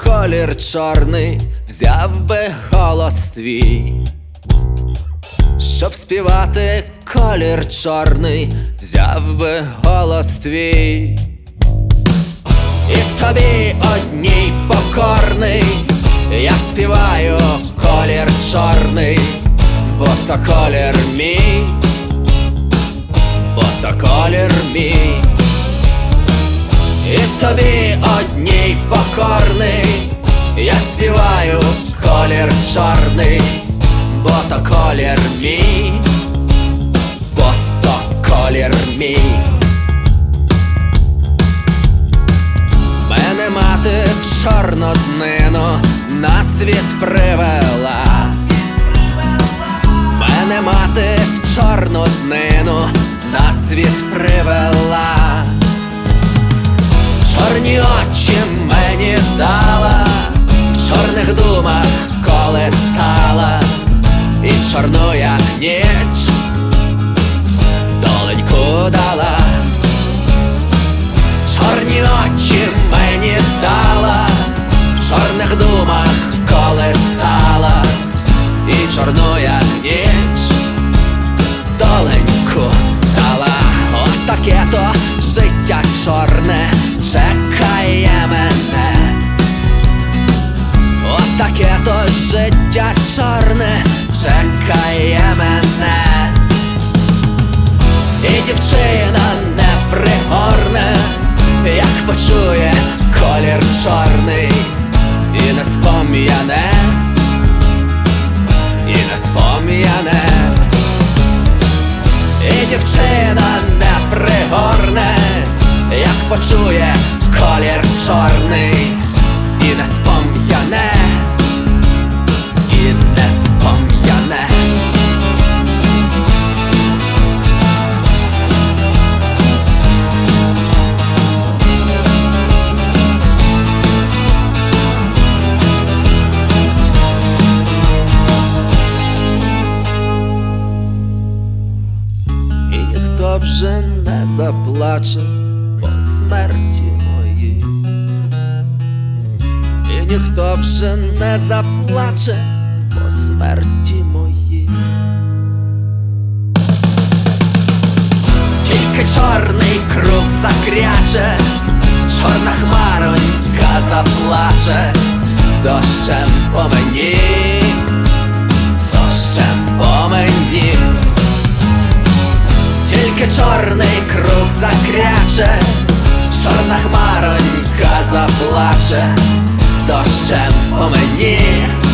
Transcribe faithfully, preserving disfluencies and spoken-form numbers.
колір чорний, взяв би голос твій, щоб співати колір чорний, взяв би голос твій. І тобі одній покорний я співаю колір чорний, бо то колір мій, бо то колір мій. І тобі одній покорний я співаю колір чорний, бо то колір мій, бо то колір мій. Мене мати в чорну днину на світ привела. Мене мати в чорну днину на світ привела. Чорні очі мені дала, в чорних думах колесала, і чорну, як ніч, доленьку дала. Чорні очі мені дала, в чорних думах колесала, і чорну, як ніч, доленьку дала. Отаке то життя чорне чекає мене. Отаке то життя чорне чекає мене. І дівчина не пригорне, як почує колір чорний, і не спом'яне, і не спом'яне. І дівчина не пригорне, як почує колір чорний, і не спом'яне, і не спом'яне. І ніхто вже не заплаче по смерті моїй, і ніхто вже не заплаче по смерті моїй. Тільки чорний круг закряче, чорна хмаронька заплаче, дощем по мені, дощем по мені. Тільки чорний круг закряче, чорна хмаронька заплаче, дощем по мені,